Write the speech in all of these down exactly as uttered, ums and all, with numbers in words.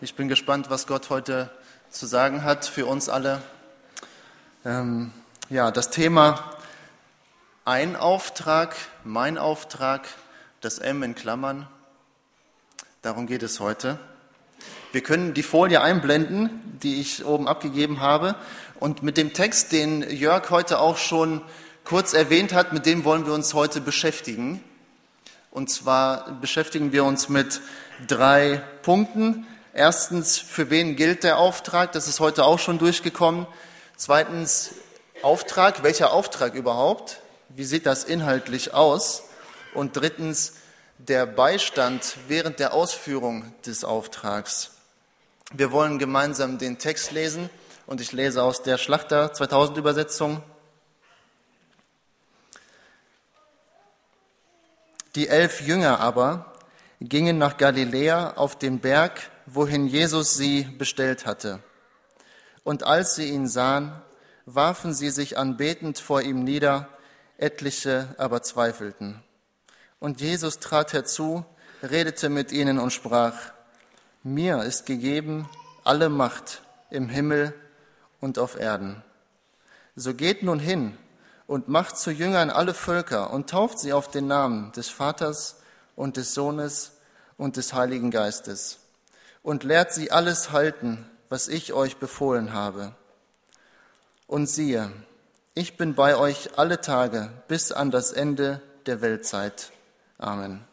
Ich bin gespannt, was Gott heute zu sagen hat für uns alle. Ähm, ja, das Thema ein Auftrag, mein Auftrag, das M in Klammern. Darum geht es heute. Wir können die Folie einblenden, die ich oben abgegeben habe. Und mit dem Text, den Jörg heute auch schon kurz erwähnt hat, mit dem wollen wir uns heute beschäftigen. Und zwar beschäftigen wir uns mit drei Punkten. Erstens, für wen gilt der Auftrag? Das ist heute auch schon durchgekommen. Zweitens, Auftrag. Welcher Auftrag überhaupt? Wie sieht das inhaltlich aus? Und drittens, der Beistand während der Ausführung des Auftrags. Wir wollen gemeinsam den Text lesen und ich lese aus der Schlachter zweitausend Übersetzung. Die elf Jünger aber gingen nach Galiläa auf den Berg, wohin Jesus sie bestellt hatte. Und als sie ihn sahen, warfen sie sich anbetend vor ihm nieder, etliche aber zweifelten. Und Jesus trat herzu, redete mit ihnen und sprach: Mir ist gegeben alle Macht im Himmel und auf Erden. So geht nun hin und macht zu Jüngern alle Völker und tauft sie auf den Namen des Vaters und des Sohnes und des Heiligen Geistes und lehrt sie alles halten, was ich euch befohlen habe. Und siehe, ich bin bei euch alle Tage bis an das Ende der Weltzeit. Amen.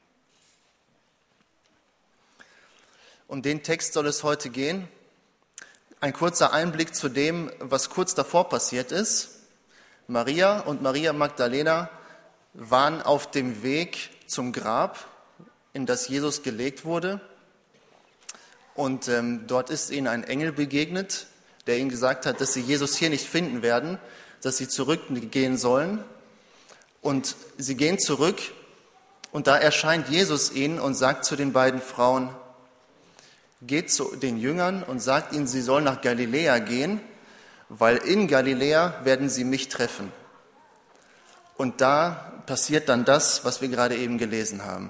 Um den Text soll es heute gehen. Ein kurzer Einblick zu dem, was kurz davor passiert ist. Maria und Maria Magdalena waren auf dem Weg zum Grab, in das Jesus gelegt wurde. Und ähm, dort ist ihnen ein Engel begegnet, der ihnen gesagt hat, dass sie Jesus hier nicht finden werden, dass sie zurückgehen sollen. Und sie gehen zurück und da erscheint Jesus ihnen und sagt zu den beiden Frauen: Geht zu den Jüngern und sagt ihnen, sie sollen nach Galiläa gehen, weil in Galiläa werden sie mich treffen. Und da passiert dann das, was wir gerade eben gelesen haben.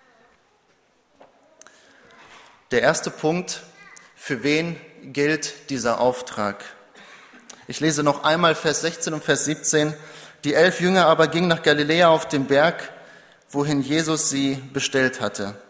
Der erste Punkt: Für wen gilt dieser Auftrag? Ich lese noch einmal Vers sechzehn und Vers siebzehn. Die elf Jünger aber gingen nach Galiläa auf den Berg, wohin Jesus sie bestellt hatte.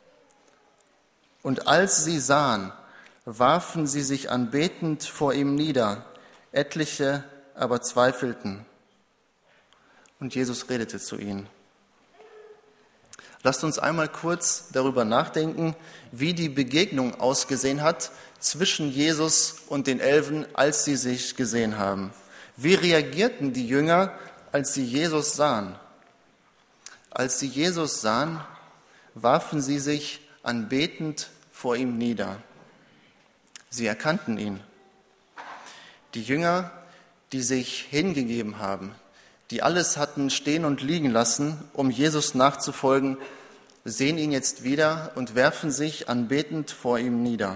Und als sie sahen, warfen sie sich anbetend vor ihm nieder, etliche aber zweifelten. Und Jesus redete zu ihnen. Lasst uns einmal kurz darüber nachdenken, wie die Begegnung ausgesehen hat zwischen Jesus und den Elfen, als sie sich gesehen haben. Wie reagierten die Jünger, als sie Jesus sahen? Als sie Jesus sahen, warfen sie sich anbetend vor ihm nieder. Sie erkannten ihn. Die Jünger, die sich hingegeben haben, die alles hatten stehen und liegen lassen, um Jesus nachzufolgen, sehen ihn jetzt wieder und werfen sich anbetend vor ihm nieder.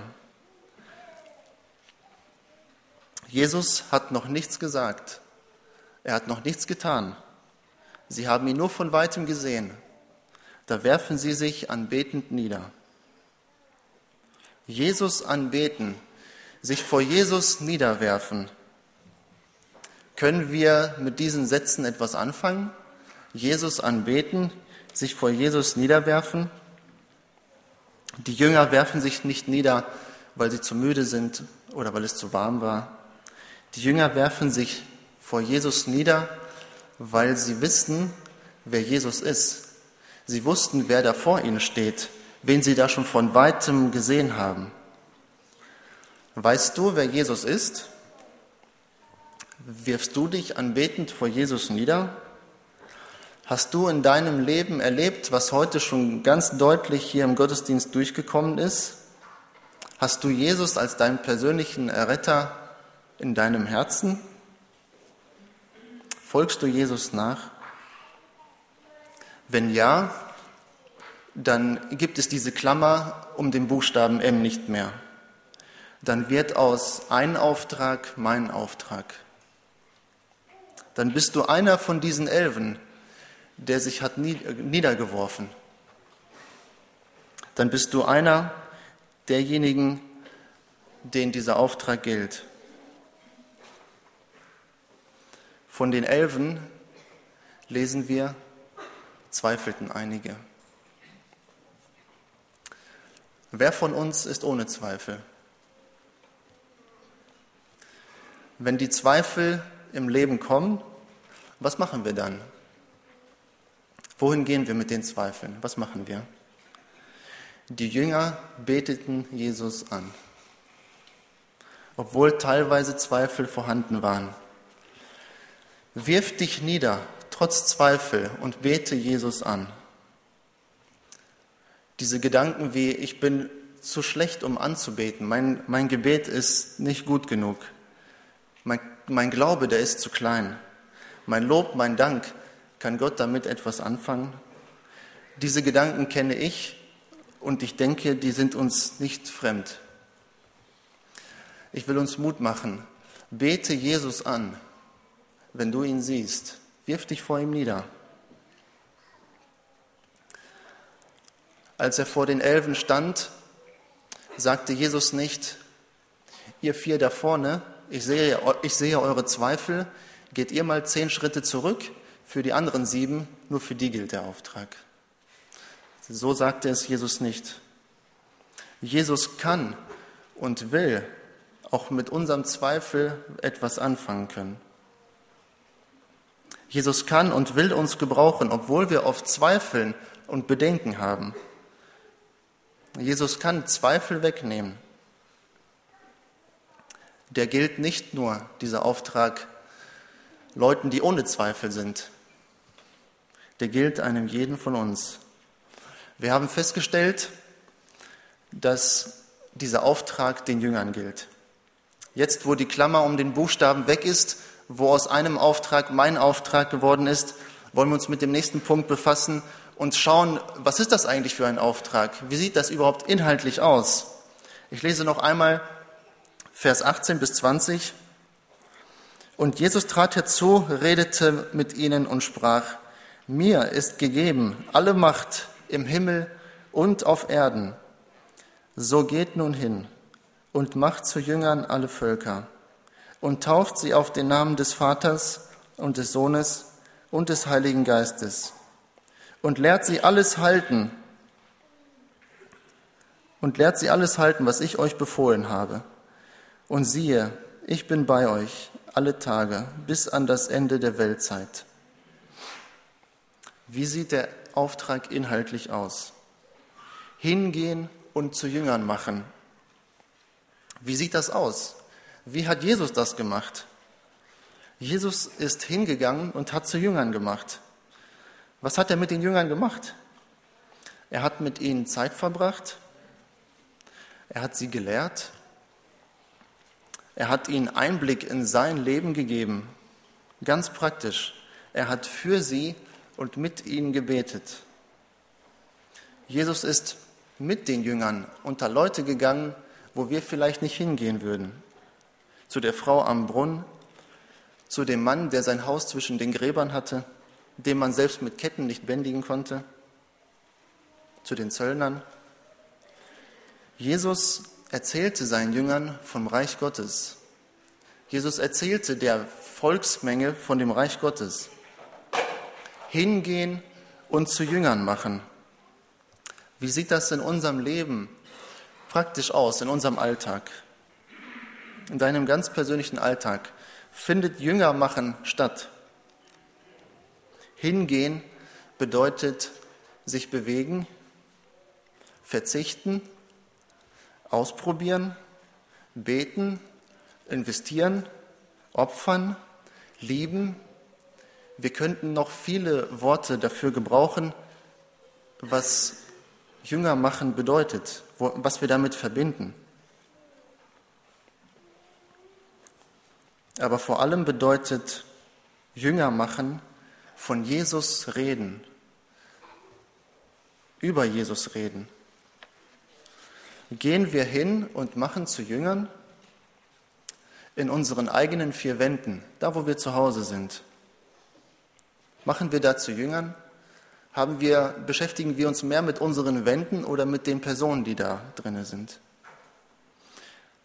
Jesus hat noch nichts gesagt. Er hat noch nichts getan. Sie haben ihn nur von weitem gesehen. Da werfen sie sich anbetend nieder. Jesus anbeten, sich vor Jesus niederwerfen. Können wir mit diesen Sätzen etwas anfangen? Jesus anbeten, sich vor Jesus niederwerfen. Die Jünger werfen sich nicht nieder, weil sie zu müde sind oder weil es zu warm war. Die Jünger werfen sich vor Jesus nieder, weil sie wissen, wer Jesus ist. Sie wussten, wer da vor ihnen steht, wen sie da schon von weitem gesehen haben. Weißt du, wer Jesus ist? Wirfst du dich anbetend vor Jesus nieder? Hast du in deinem Leben erlebt, was heute schon ganz deutlich hier im Gottesdienst durchgekommen ist? Hast du Jesus als deinen persönlichen Erretter in deinem Herzen? Folgst du Jesus nach? Wenn ja, dann gibt es diese Klammer um den Buchstaben M nicht mehr. Dann wird aus ein Auftrag mein Auftrag. Dann bist du einer von diesen Elfen, der sich hat niedergeworfen. Dann bist du einer, derjenigen, denen dieser Auftrag gilt. Von den Elfen lesen wir, zweifelten einige. Wer von uns ist ohne Zweifel? Wenn die Zweifel im Leben kommen, was machen wir dann? Wohin gehen wir mit den Zweifeln? Was machen wir? Die Jünger beteten Jesus an, obwohl teilweise Zweifel vorhanden waren. Wirf dich nieder, trotz Zweifel, und bete Jesus an. Diese Gedanken wie, ich bin zu schlecht, um anzubeten, mein, mein Gebet ist nicht gut genug, mein, mein Glaube, der ist zu klein, mein Lob, mein Dank, kann Gott damit etwas anfangen? Diese Gedanken kenne ich und ich denke, die sind uns nicht fremd. Ich will uns Mut machen, bete Jesus an, wenn du ihn siehst, wirf dich vor ihm nieder. Als er vor den Elfen stand, sagte Jesus nicht, ihr vier da vorne, ich sehe, ich sehe eure Zweifel, geht ihr mal zehn Schritte zurück, für die anderen sieben, nur für die gilt der Auftrag. So sagte es Jesus nicht. Jesus kann und will auch mit unserem Zweifel etwas anfangen können. Jesus kann und will uns gebrauchen, obwohl wir oft Zweifeln und Bedenken haben. Jesus kann Zweifel wegnehmen. Der gilt nicht nur, dieser Auftrag, Leuten, die ohne Zweifel sind. Der gilt einem jeden von uns. Wir haben festgestellt, dass dieser Auftrag den Jüngern gilt. Jetzt, wo die Klammer um den Buchstaben weg ist, wo aus einem Auftrag mein Auftrag geworden ist, wollen wir uns mit dem nächsten Punkt befassen und schauen, was ist das eigentlich für ein Auftrag? Wie sieht das überhaupt inhaltlich aus? Ich lese noch einmal Vers achtzehn bis zwanzig. Und Jesus trat herzu, redete mit ihnen und sprach, mir ist gegeben alle Macht im Himmel und auf Erden. So geht nun hin und macht zu Jüngern alle Völker und tauft sie auf den Namen des Vaters und des Sohnes und des Heiligen Geistes und lehrt sie alles halten und lehrt sie alles halten, was ich euch befohlen habe. Und siehe, ich bin bei euch alle Tage bis an das Ende der Weltzeit. Wie sieht der Auftrag inhaltlich aus? Hingehen und zu Jüngern machen. Wie sieht das aus? Wie hat Jesus das gemacht? Jesus ist hingegangen und hat zu Jüngern gemacht. Was hat er mit den Jüngern gemacht? Er hat mit ihnen Zeit verbracht. Er hat sie gelehrt. Er hat ihnen Einblick in sein Leben gegeben. Ganz praktisch. Er hat für sie und mit ihnen gebetet. Jesus ist mit den Jüngern unter Leute gegangen, wo wir vielleicht nicht hingehen würden. Zu der Frau am Brunnen, zu dem Mann, der sein Haus zwischen den Gräbern hatte, den man selbst mit Ketten nicht bändigen konnte, zu den Zöllnern. Jesus erzählte seinen Jüngern vom Reich Gottes. Jesus erzählte der Volksmenge von dem Reich Gottes. Hingehen und zu Jüngern machen. Wie sieht das in unserem Leben praktisch aus, in unserem Alltag? In deinem ganz persönlichen Alltag findet Jüngermachen statt. Hingehen bedeutet sich bewegen, verzichten, ausprobieren, beten, investieren, opfern, lieben. Wir könnten noch viele Worte dafür gebrauchen, was Jünger machen bedeutet, was wir damit verbinden. Aber vor allem bedeutet Jünger machen von Jesus reden, über Jesus reden. Gehen wir hin und machen zu Jüngern in unseren eigenen vier Wänden, da wo wir zu Hause sind. Machen wir da zu Jüngern? Haben wir, beschäftigen wir uns mehr mit unseren Wänden oder mit den Personen, die da drin sind?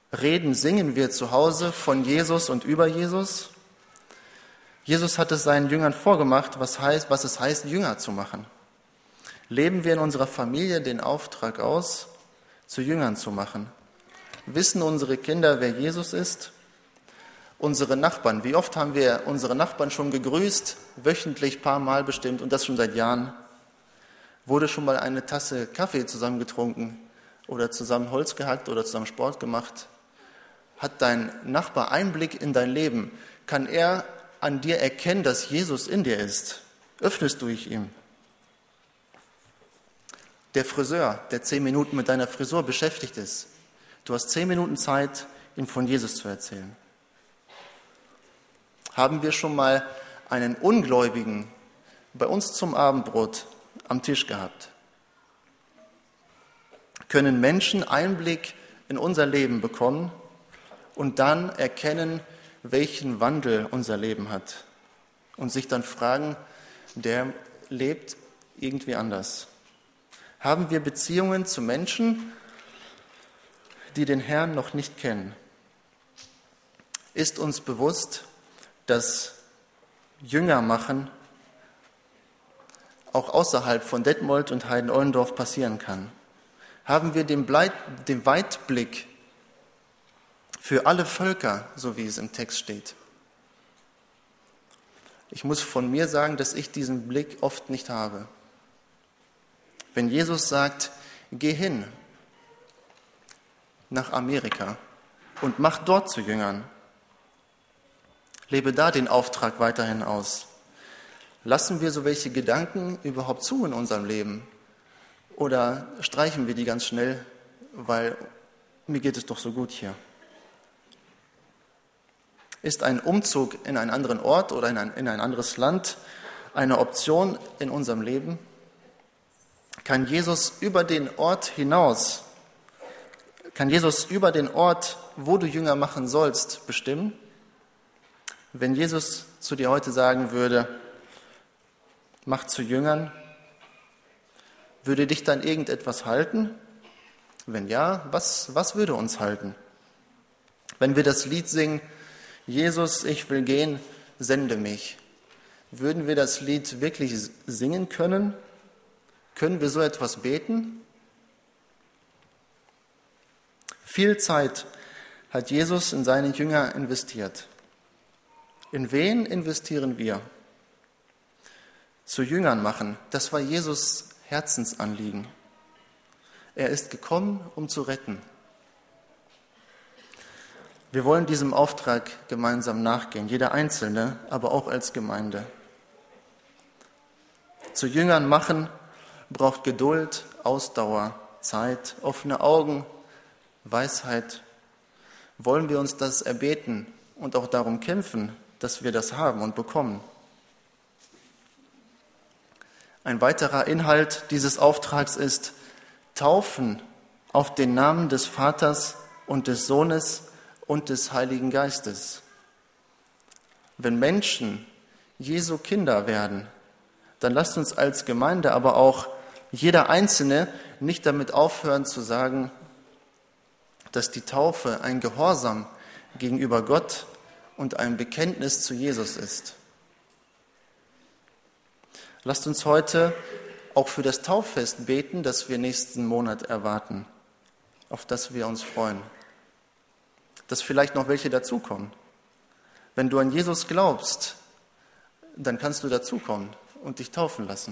Reden, singen wir zu Hause von Jesus und über Jesus? Jesus hat es seinen Jüngern vorgemacht, was heißt, was es heißt, Jünger zu machen. Leben wir in unserer Familie den Auftrag aus, zu Jüngern zu machen? Wissen unsere Kinder, wer Jesus ist? Unsere Nachbarn, wie oft haben wir unsere Nachbarn schon gegrüßt, wöchentlich, ein paar Mal bestimmt und das schon seit Jahren? Wurde schon mal eine Tasse Kaffee zusammen getrunken oder zusammen Holz gehackt oder zusammen Sport gemacht? Hat dein Nachbar Einblick in dein Leben? Kann er an dir erkennen, dass Jesus in dir ist? Öffnest du dich ihm? Der Friseur, der zehn Minuten mit deiner Frisur beschäftigt ist, du hast zehn Minuten Zeit, ihm von Jesus zu erzählen. Haben wir schon mal einen Ungläubigen bei uns zum Abendbrot am Tisch gehabt? Können Menschen Einblick in unser Leben bekommen und dann erkennen, welchen Wandel unser Leben hat und sich dann fragen, der lebt irgendwie anders? Haben wir Beziehungen zu Menschen, die den Herrn noch nicht kennen? Ist uns bewusst, dass Jünger machen auch außerhalb von Detmold und Heiden-Ollendorf passieren kann? Haben wir den, Bleit, den Weitblick für alle Völker, so wie es im Text steht? Ich muss von mir sagen, dass ich diesen Blick oft nicht habe. Wenn Jesus sagt, geh hin nach Amerika und mach dort zu Jüngern, lebe da den Auftrag weiterhin aus. Lassen wir so welche Gedanken überhaupt zu in unserem Leben? Oder streichen wir die ganz schnell, weil mir geht es doch so gut hier? Ist ein Umzug in einen anderen Ort oder in ein, in ein anderes Land eine Option in unserem Leben? Kann Jesus über den Ort hinaus, kann Jesus über den Ort, wo du Jünger machen sollst, bestimmen? Wenn Jesus zu dir heute sagen würde, mach zu Jüngern, würde dich dann irgendetwas halten? Wenn ja, was, was würde uns halten? Wenn wir das Lied singen, Jesus, ich will gehen, sende mich, würden wir das Lied wirklich singen können? Können wir so etwas beten? Viel Zeit hat Jesus in seine Jünger investiert. In wen investieren wir? Zu Jüngern machen, das war Jesus' Herzensanliegen. Er ist gekommen, um zu retten. Wir wollen diesem Auftrag gemeinsam nachgehen, jeder Einzelne, aber auch als Gemeinde. Zu Jüngern machen braucht Geduld, Ausdauer, Zeit, offene Augen, Weisheit. Wollen wir uns das erbeten und auch darum kämpfen, dass wir das haben und bekommen? Ein weiterer Inhalt dieses Auftrags ist Taufen auf den Namen des Vaters und des Sohnes und des Heiligen Geistes. Wenn Menschen Jesu Kinder werden, dann lasst uns als Gemeinde, aber auch jeder Einzelne nicht damit aufhören zu sagen, dass die Taufe ein Gehorsam gegenüber Gott und ein Bekenntnis zu Jesus ist. Lasst uns heute auch für das Tauffest beten, das wir nächsten Monat erwarten, auf das wir uns freuen. Dass vielleicht noch welche dazukommen. Wenn du an Jesus glaubst, dann kannst du dazukommen und dich taufen lassen.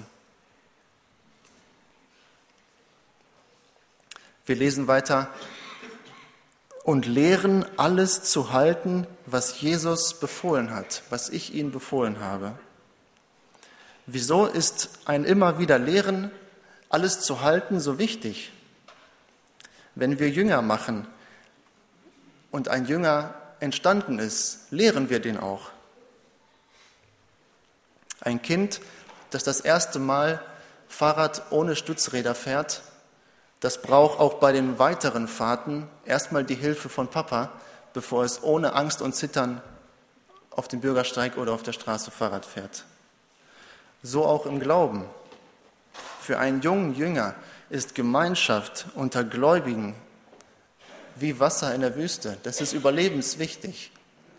Wir lesen weiter. Und lehren, alles zu halten, was Jesus befohlen hat, was ich ihnen befohlen habe. Wieso ist ein immer wieder Lehren, alles zu halten, so wichtig? Wenn wir Jünger machen und ein Jünger entstanden ist, lehren wir den auch. Ein Kind, das das erste Mal Fahrrad ohne Stützräder fährt, das braucht auch bei den weiteren Fahrten erstmal die Hilfe von Papa, bevor es ohne Angst und Zittern auf dem Bürgersteig oder auf der Straße Fahrrad fährt. So auch im Glauben. Für einen jungen Jünger ist Gemeinschaft unter Gläubigen wie Wasser in der Wüste. Das ist überlebenswichtig.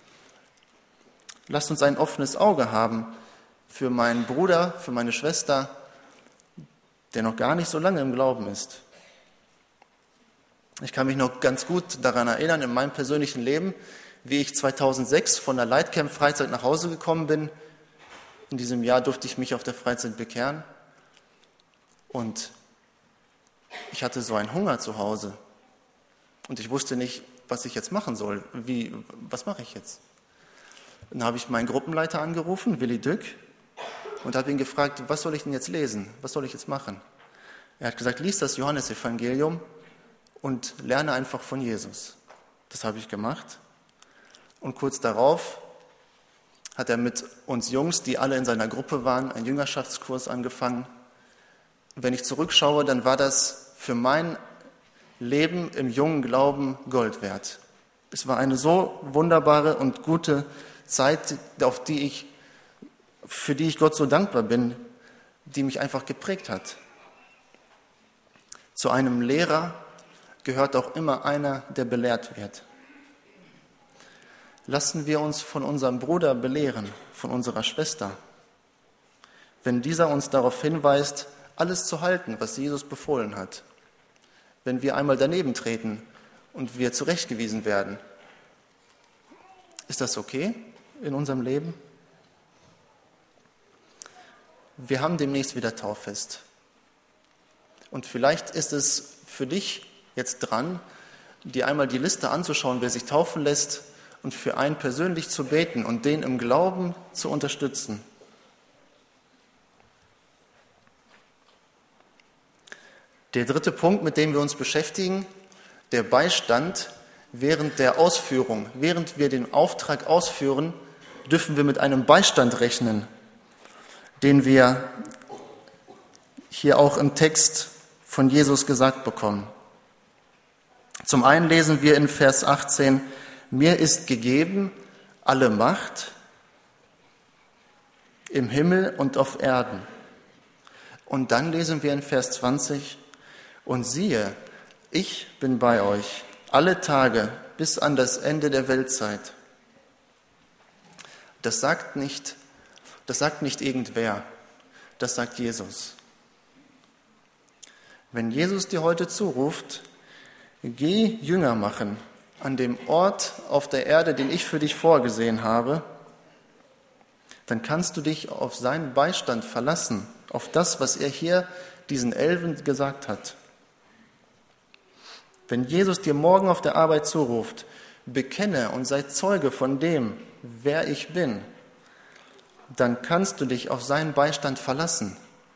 Lasst uns ein offenes Auge haben für meinen Bruder, für meine Schwester, der noch gar nicht so lange im Glauben ist. Ich kann mich noch ganz gut daran erinnern, in meinem persönlichen Leben, wie ich zweitausendsechs von der Lightcamp-Freizeit nach Hause gekommen bin. In diesem Jahr durfte ich mich auf der Freizeit bekehren. Und ich hatte so einen Hunger zu Hause. Und ich wusste nicht, was ich jetzt machen soll. Wie, was mache ich jetzt? Dann habe ich meinen Gruppenleiter angerufen, Willi Dück, und habe ihn gefragt, was soll ich denn jetzt lesen? Was soll ich jetzt machen? Er hat gesagt, lies das Johannesevangelium und lerne einfach von Jesus. Das habe ich gemacht. Und kurz darauf hat er mit uns Jungs, die alle in seiner Gruppe waren, einen Jüngerschaftskurs angefangen. Wenn ich zurückschaue, dann war das für mein Leben im jungen Glauben Gold wert. Es war eine so wunderbare und gute Zeit, auf die ich, für die ich Gott so dankbar bin, die mich einfach geprägt hat. Zu einem Lehrer gehört auch immer einer, der belehrt wird. Lassen wir uns von unserem Bruder belehren, von unserer Schwester. Wenn dieser uns darauf hinweist, alles zu halten, was Jesus befohlen hat. Wenn wir einmal daneben treten und wir zurechtgewiesen werden. Ist das okay in unserem Leben? Wir haben demnächst wieder Tauffest. Und vielleicht ist es für dich jetzt dran, dir einmal die Liste anzuschauen, wer sich taufen lässt und für einen persönlich zu beten und den im Glauben zu unterstützen. Der dritte Punkt, mit dem wir uns beschäftigen, der Beistand während der Ausführung. Während wir den Auftrag ausführen, dürfen wir mit einem Beistand rechnen, den wir hier auch im Text von Jesus gesagt bekommen. Zum einen lesen wir in Vers achtzehn, mir ist gegeben alle Macht im Himmel und auf Erden. Und dann lesen wir in Vers zwanzig, und siehe, ich bin bei euch alle Tage bis an das Ende der Weltzeit. Das sagt nicht, das sagt nicht irgendwer, das sagt Jesus. Wenn Jesus dir heute zuruft, geh Jünger machen an dem Ort auf der Erde, den ich für dich vorgesehen habe, dann kannst du dich auf seinen Beistand verlassen, auf das, was er hier diesen Elfen gesagt hat. Wenn Jesus dir morgen auf der Arbeit zuruft, bekenne und sei Zeuge von dem, wer ich bin, dann kannst du dich auf seinen Beistand verlassen.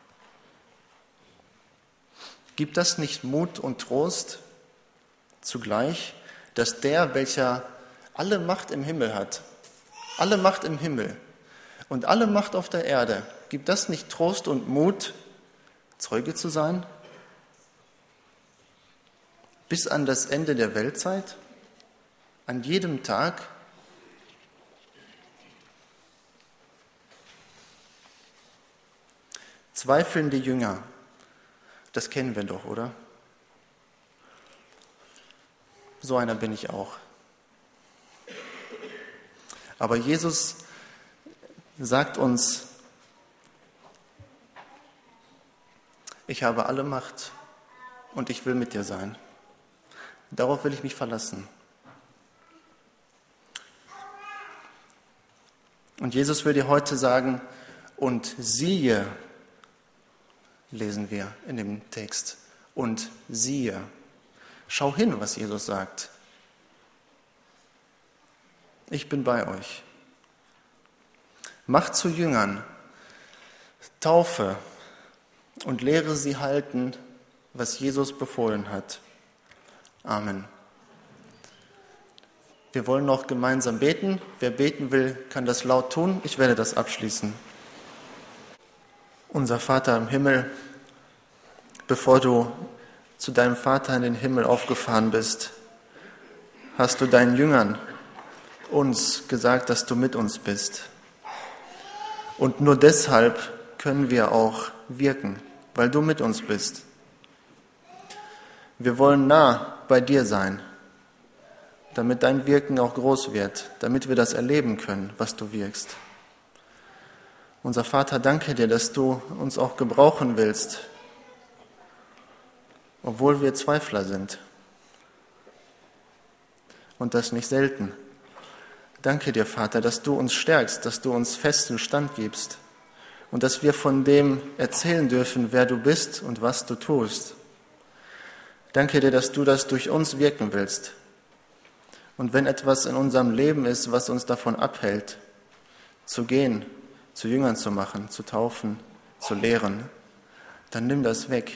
Gibt das nicht Mut und Trost zugleich, dass der, welcher alle Macht im Himmel hat, alle Macht im Himmel und alle Macht auf der Erde, gibt das nicht Trost und Mut, Zeuge zu sein? Bis an das Ende der Weltzeit, an jedem Tag. Zweifelnde Jünger, das kennen wir doch, oder? So einer bin ich auch. Aber Jesus sagt uns, ich habe alle Macht und ich will mit dir sein. Darauf will ich mich verlassen. Und Jesus will dir heute sagen, und siehe, lesen wir in dem Text, und siehe. Schau hin, was Jesus sagt. Ich bin bei euch. Macht zu Jüngern, taufe und lehre sie halten, was Jesus befohlen hat. Amen. Wir wollen noch gemeinsam beten. Wer beten will, kann das laut tun. Ich werde das abschließen. Unser Vater im Himmel, bevor du zu deinem Vater in den Himmel aufgefahren bist, hast du deinen Jüngern uns gesagt, dass du mit uns bist. Und nur deshalb können wir auch wirken, weil du mit uns bist. Wir wollen nah bei dir sein. damit dein Wirken auch groß wird, damit wir das erleben können, was du wirkst. Unser Vater, danke dir, dass du uns auch gebrauchen willst, obwohl wir Zweifler sind. Und das nicht selten. Danke dir, Vater, dass du uns stärkst, dass du uns festen Stand gibst und dass wir von dem erzählen dürfen, wer du bist und was du tust. Danke dir, dass du das durch uns wirken willst. Und wenn etwas in unserem Leben ist, was uns davon abhält, zu gehen, zu Jüngern zu machen, zu taufen, zu lehren, dann nimm das weg.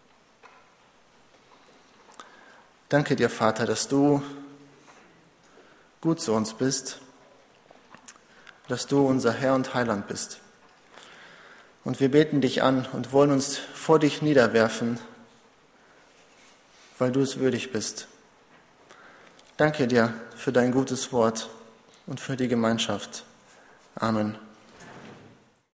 Danke dir, Vater, dass du gut zu uns bist, dass du unser Herr und Heiland bist. Und wir beten dich an und wollen uns vor dich niederwerfen, weil du es würdig bist. Danke dir für dein gutes Wort und für die Gemeinschaft. Amen.